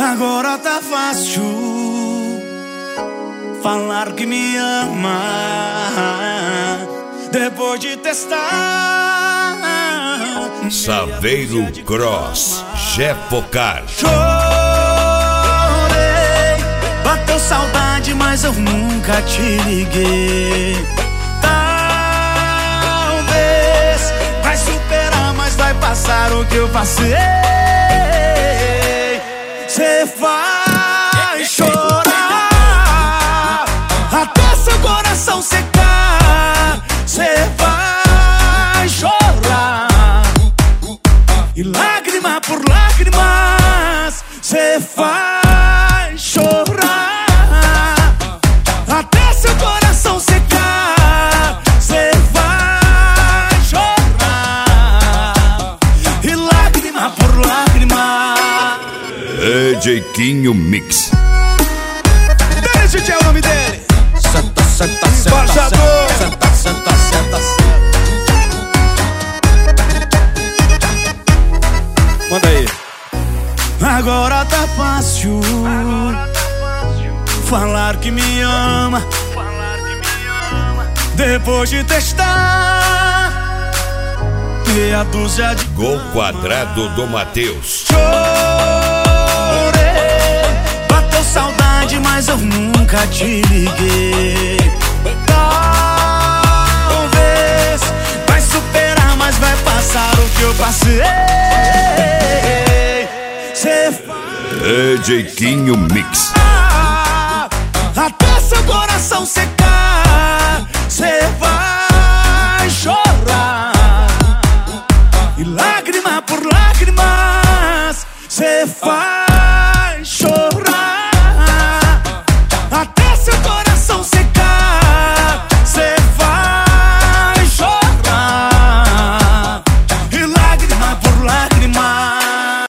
Agora tá fácil falar que me ama, depois de testar. Saveiro Cross, Jefocar. Chorei, bateu saudade, mas eu nunca te liguei. Talvez vai superar, mas vai passar o que eu passei. Cê vai chorar até seu coração secar. Cê vai chorar e lágrima por lágrimas. Cê vai chorar até seu coração secar. Cê vai chorar e lágrima por lágrima. DJ Quinho Mix. Esse é o nome dele. Senta, senta, senta, senta, senta, senta, senta. Manda aí. Agora tá fácil falar que me ama, depois de testar meia dúzia de Gol quadrado do Matheus. Saudade, mas eu nunca te liguei. Talvez vai superar, mas vai passar o que eu passei. Cê DJ Quinho Mix. até seu coração secar. Cê vai chorar e lágrima por lágrimas. Cê vai